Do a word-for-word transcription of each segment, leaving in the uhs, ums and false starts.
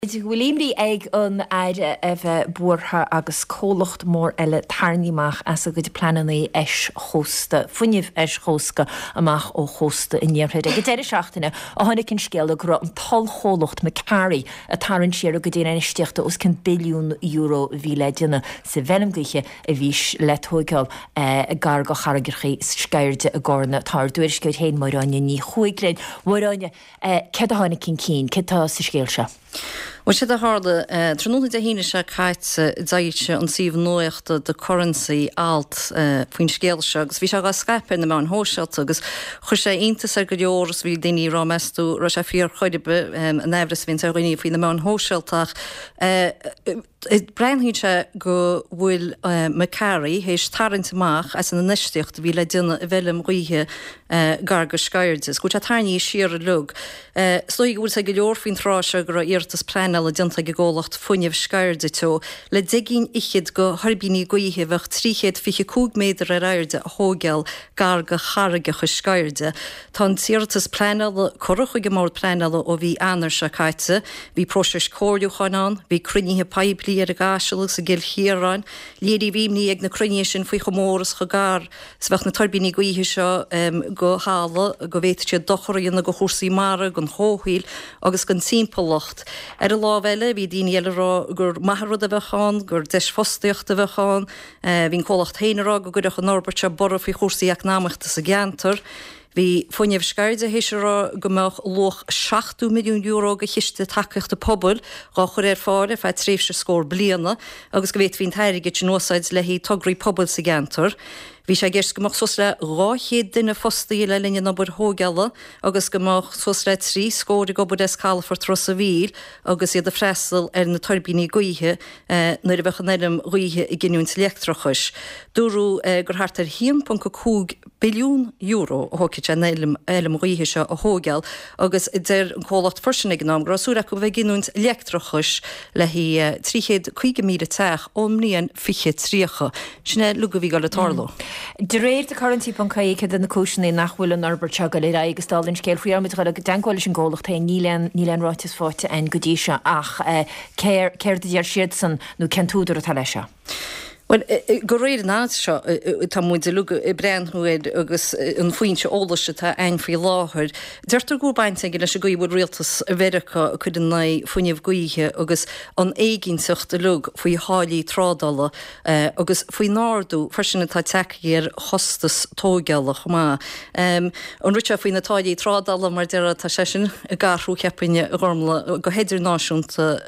Bhfuilíimrí ag an aire a bheith buórtha agus cólacht mór eile tarníach as a go de plananaí eis chósta, funineh eis chósca amach ó chósta inníorthaid. Go déidir seachtainna a tháinig cinn scéal gur an tal chólacht me carí a tarann siar a go dtéana isteachta os cin billiún euro bhí leideanna sa bhenamgaiche a bhís le tógáil gar go charagirchaí scairde a gcóna tar dúir scoid héin Moráine ní chuigrein. Moráine, cad a tháinig cinn cín, cad tá sa scéal se? Well sé a háda tróna de híine se caiite daite an síomh nuachta de currency alt faoin scéalse, agus bhí se a Skype na an hósealt agus chu sé intas ar go leoras bhí daoine rá meú ra sé fíor chuidebe an ehras vín a roií faoin na an hósealtach. Breanhíd se go bhfuil Macari hééis tarintamach as an neisteocht bhí le duine a bhelum roithe gar go scairdes, go a tarníí siar a lug. Slóí bhúil sé go leor faoin ráise gur irtas plan a dinta go ggólacht funineh scairde tú, le diginn ichiad go tharbíní goíthe bheith tríchéad fiche cúg méidir a rairde a thógeal gar go charige chu scairde. Tá tíirtas planala chorucha go mór planala ó bhí anar se caiite, bhí próses cóirú chaán, bhí cruníthe paimplí ar a gáisiach sa gil chiaráin, léirí bhíimní ag na cruine sin faoi chomóras chu gar sa bheith na turbíní goíthe seo go hála go bhéite dochoíonna go chósaí mara gon hóhuiil agus gon timpplacht. Ar a láhheile bhí daoine eile gur maithrad a bheitán, gur deis fostaíocht a bheitán, hín cólacht héanará go goideach an Norbert bor faoi chósaí eacnáimeachta sa gceantar. Bhí funineh scairde héisirá go meach loch seachtú milliún euro go chiiste takeíocht a pobl gá chur ar fáile fe tréifse scór bliana, agus go bhéit hín teirige nóáid le hí tugraí pobl sa gceantar. Bhí sé ggéist gomach sos le ráchéad duine fostaí le linne na bud thógeala, agus gomach sos le trí scóir go bud escala for tros a bhíl, agus iad a freistal ar na turbíní goíthe nuair a bheith an éilem roithe i giniún electrochas. Dúrú gur thart ar one point five billiún euro a hóciid an éilem roithe seo a thógeal, agus idir an cólacht forsin ag nám grasúra go bheith giniún electrochas le hí tríchéad chuige míle teach ómníon fiche tríocha. Sinna luga bhí gal le tarló. De réir de currentí pancaí cad na cúisina nachhfuil an Norbert go le agus dálinn scéil faoar mit chuile go dancáil sin ggólacht ta nílen nílen ráitis fáte an godíise ach céir de dear siad san nó centúidir a tal lei se. Well, go réir ná seo tá muid a luga i breanthúid agus an faointe ólaiste tá ein faoi láthir. Deirtar go baint ag leis a goí bhfuil rialtas a Mheiriceá a chud an na funineh goíthe agus an éiginnsacht a lug faoi hálaí trádala agus faoi nárdú farsinna tá teí ar hostas tógeala chumá. An rute faoin na táidí trádala mar deire tá sé sin a garthú ceappaine gormla go héidir náisiúnta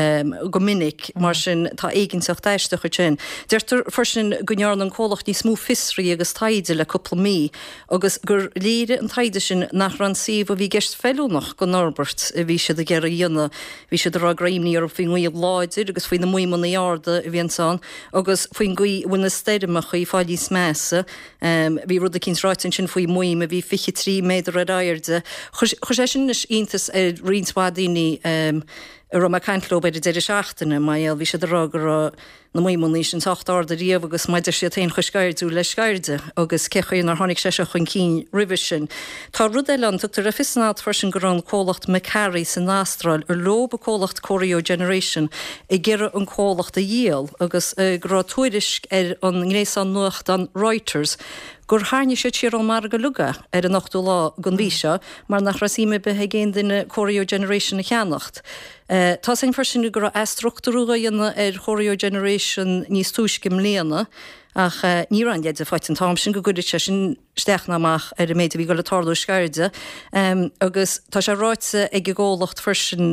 go minic mar sin tá éiginnsacht éiste chu sin. Deirtar farsin gonearn an cólacht ní smú fisraí agus taide le coppla mí, agus gur léire an taide sin nach ran síomh a bhí geist fellúnach go Norbert a bhí siad a ggéir a dhéanana, bhí siad a rá gréimní ar faoin gcuoh láidir agus faoin na muoimán na arda a bhíonán, agus faoin gcuí bhna steideach í fáilí sméasa, bhí rud a cinn ráitin sin faoi muoim a bhí fiche trí méidir a rairde. Chu sé sin is iontas ar rionsvádaoine ar a cantló beidir deidir seachtainna, maial bhí siad a rágur na muoimí sin tacht arda riamh agus maidir sé taon chu scairú le scairde agus cechaíon ar tháinig sé chun cín rih sin. Tá rud eilean tutar a fisnád farsin gur an cólacht Macari san nástráil ar lob a cólacht Choreo Generation i ggéire an cólacht a dhéal agus gur tuairis ar an ngrééisan nuacht an Reuters gur háne sé tíar an mar go luga ar an nachtú lá gon bhí seo, mar nach rasíme be géin duine Choreo Generation na cheannacht. Tá sin farsin gur astruchtúga dhéanana ar Choreo Generation níos túiscim léana, ach ní an iad a fáit an tám sin go goidir sé sin steachnamach ar a méid bhí go le tarlú scairde, agus tá sé ráitse ag ggólacht farsin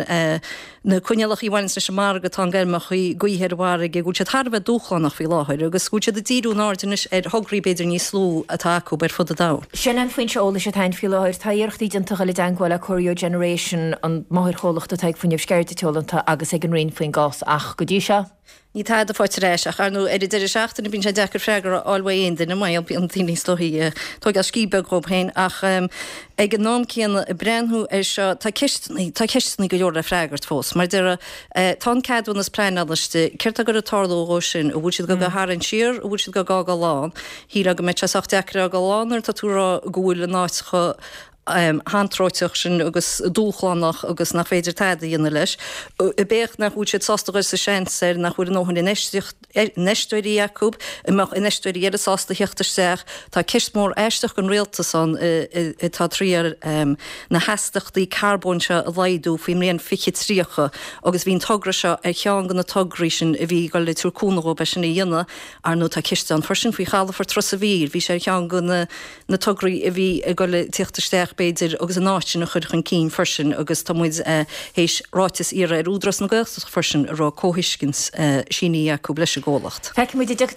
na cuinealach í bhain sem mar go tá geirmach í goíhéirhhar ag gúte tharbh dúchlánach fhí láthir, agus gúte de díú náidirnis ar thograí beidir ní slú atá acu ber fud a dá. Sin an faoin seola sé tain fí láthir tá dhearchtaí denta le dancáil a Choreo Generation an máthir cholacht a teag faoineh scairde teolanta agus ag an rion faoin gás ach go dtí se? Ní tá a fáte rééis a charú ar idir seachtainna bín sé dechar freigar áilhaon duna mai an tíní slóí tó a scíbe go héin ach ag an nám céanna i breanthú ar seo tá ceistena go leor a freigart fós, mar deire tá ceadúna pleinaiste ceirta gur a tarló sin a bhúid go go háann siar a bhúid go gá go lán, hí a go me seach deachra a go lánar tá túrá gohfuil le náitcha um, handráiteach sin agus dúchlánach agus nach féidir teide dhéana leis. I béch nach út sé sástagus sa séir nach chuir nóhann neisteí Jacob amach in neisteí ar sásta heachtar seach tá ceist mór eisteach an réalta san tá tríar na heistachtaí carbonse a bhaidú faoim réon fiche tríocha agus bhín tugra se ar chean gan na tugraí sin a bhí go le túrcúnaró be sin na dhéine ar nó tá ceiste an forsin faoi chaala for tros a bhír, bhí sé chean gan na tugraí a bhí go le tíochtarsteach beidir agus an náitin a chud chun cín forsin agus tá muid hééis ráitis ar ar údras na gach forsin rá cóhiiscins síní Jacob leis a ggólacht.